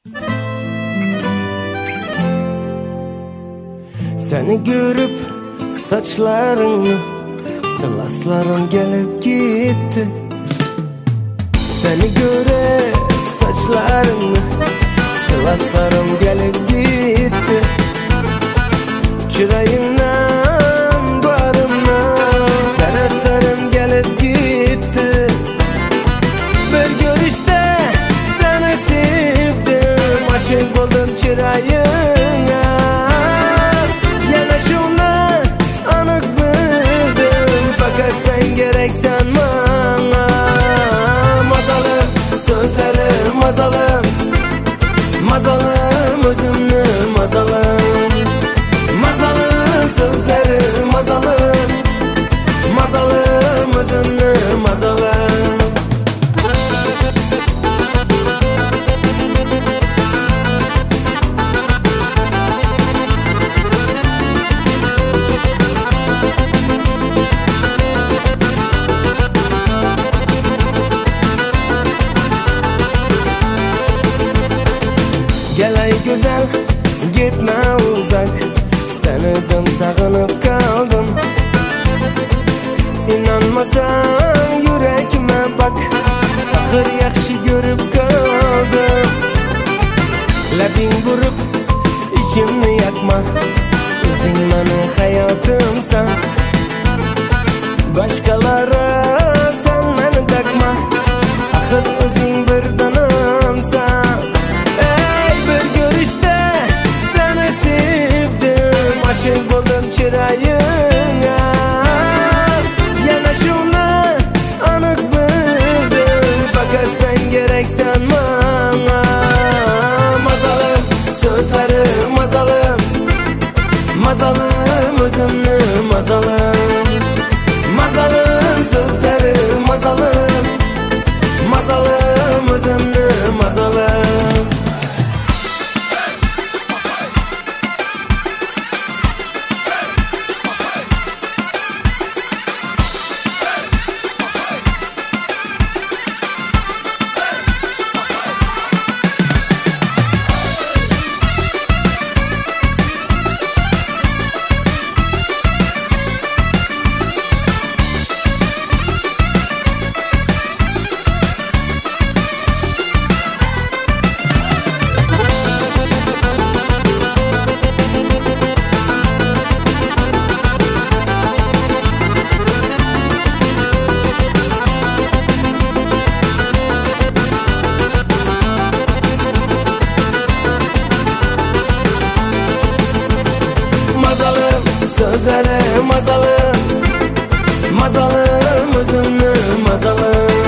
Seni görüp saçlarını sılaslarım gelip gitti. Seni görüp saçlarını sılaslarım gelip gitti. Çırayımdan bağrımdan dereslerim gelip gitti. Bir görüşte seni sevdim, aşık oldum çırayına. Yanaşımda anık bildim, fakat sen gereksen bana. Mazalım sözlerim mazalım, mazalım özümlü mazalım. Mazalım sözlerim mazalım, mazalım özümlü mazalım. Gel ay güzel gitme uzak, senidim sağınıp kaldım. İnanmasan yüreğime bak, ahır yaxşı görüp kaldım. Labing vurup içimni yakma, özün meni hayatımsan. Başkalara sen meni takma, ahır özün bir danımsan. Aşık oldum çırayına. Yanaşımda anık bildim, fakat sen gereksen bana. Mazalım sözlerim mazalım, mazalım özümlü mazalım. Mazalım sözlerim mazalım, mazalım özümlü mazalım. Sözlerim mazalım, mazalım özümlü mazalım.